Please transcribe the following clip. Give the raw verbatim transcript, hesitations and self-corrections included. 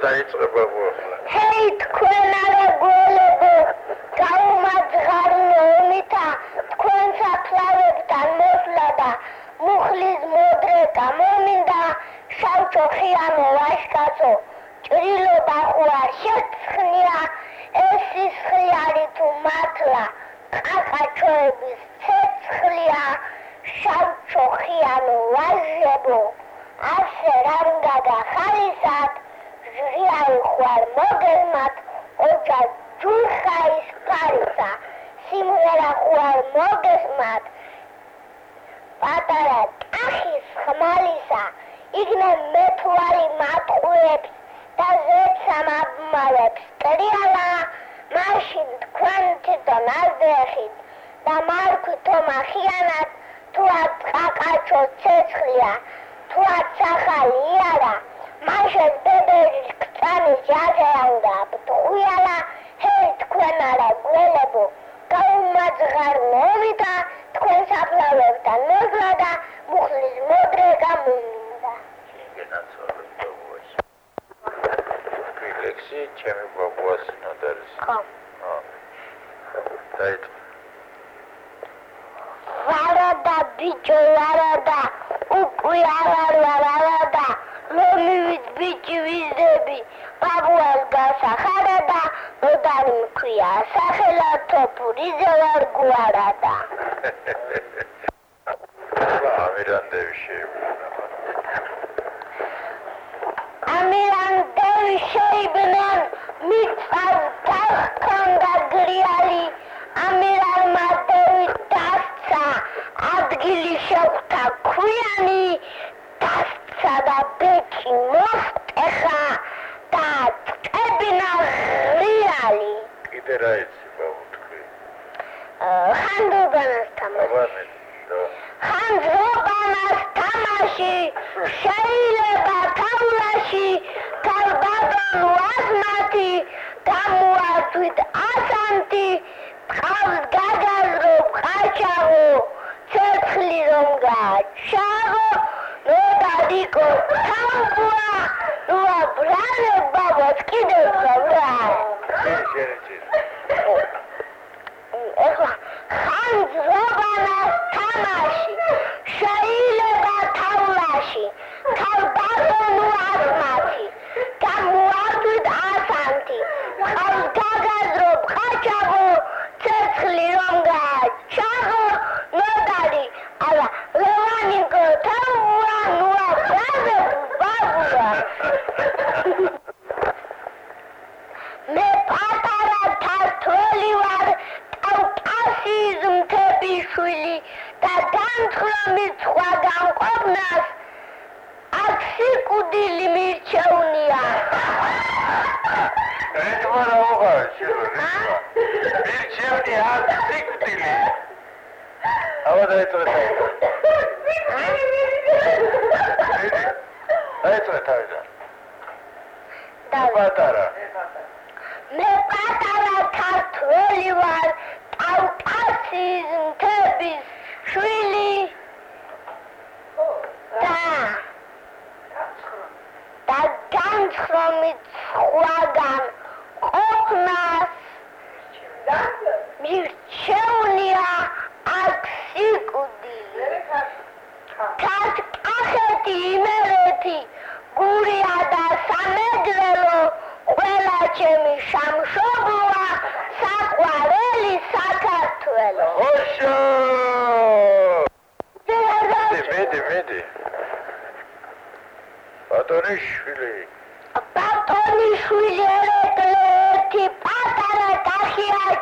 დაიწყება ახლა. ჰეი თქვენ არა გველებო, გაუმაძღარნო ომითა თქვენ საფლავებთან მოსვლა და მუხლის მოდრეკა მომინდა შავჭოხიანო ვაჟკაცო, ჭრილობა ხوار შეცხნია ეს სისხლიანი თუ მართლა ყაყაჩოების ცეცხლია შავჭოხიანო ვაჟებო, ასე რამგადა ხალისად ჟრიაი ხوار მოგელმათ ოჯახ ჯულხაის პარისა სიმღერა ხوار მოგესმათ პატარა კახის ხმალისა იგნე მეთვარი მატყუებს და ზეცამაბმალებს ტრიალა მაშინ თქვენ თვითონ აზრეხით და მარქვთომა ხიანად თუად ყაყაჩო ცეცხლია თუად სახალი იარა მაშინ ბებერი კწანი ჯაჟეანდა ბტყუიალა ჰეი თქვენ არა გველებო გაუმაძღარნო ომითა თქვენ საფლავებთან მოსვლა და მუხლის მოდრეკა მომინდა. ლექსი ჩემი ბაბუას ნოდარის. ხო. დაიწყო. ვარადა ბიჭო ვარადა უკვე აღარ ვარ არადა რომივით ბიჭი ვიზები ბაბუას გასახარადა ნოდარი მქვია სახელათო პურიზე ვარ გვარადა. ამირანდები შეიბრუნა. ამირანდები შეიბრუნან მიწას გახქონდა გრიალი ამირალმა დევით დასცა ადგილი შეხვდა ქვიანი დასცა და ბექი მოსტეხა და წებინა ღრიალი. კიდე რა იცი ბაბუ თქვი? ხანდრობანას თამაში. ხანდრობანას თამაში შეიძლება თავლაში თავბადონ ვაზმათი გამოაწვით ასანთი ყავს გაგაზრო ყაჩაღო ცეცხლი რომ გაჩაღო ნოდარიკო თამბუა ნოა ბრალე ბაბას კიდევ ხავრა ეხლა ხანდრობანას თამაში შეიძლება თავლაში თავბადონ ვაზმათი გამოაწვით ასანთი ყავს გაგაზრო ყაჩაღო ცეცხლი რომ გაჩაღო ნოდარი ალა ლევანიკო თაუა ნუა ბრაზე ბაბუა მე პატარა თათოლი ვარ კავკასიის მთების და განხრომის სხვა განყოფნას აქ სიკვდილი მირჩევნია. რითმა რა უღარ შევა მირჩევნია აქ სიკვდილი. აბა დაიწყე თავიდან. დაიწყე თავიდან. პატარა. მე პატარა ქართველი ვარ კავკასიის მთების შვილი და და განხრომით სხვაგან ყოფნას მირჩევნია აქ სიკვდილი. კახეთი იმერეთი გურია და სამეგრელო ყველა ჩემი სამშობლოა საყვარელი საქართველო. ოშო! მედი, მედი. ბატონიშვილი. ბატონიშვილი ერეკლეთი პატარა კახია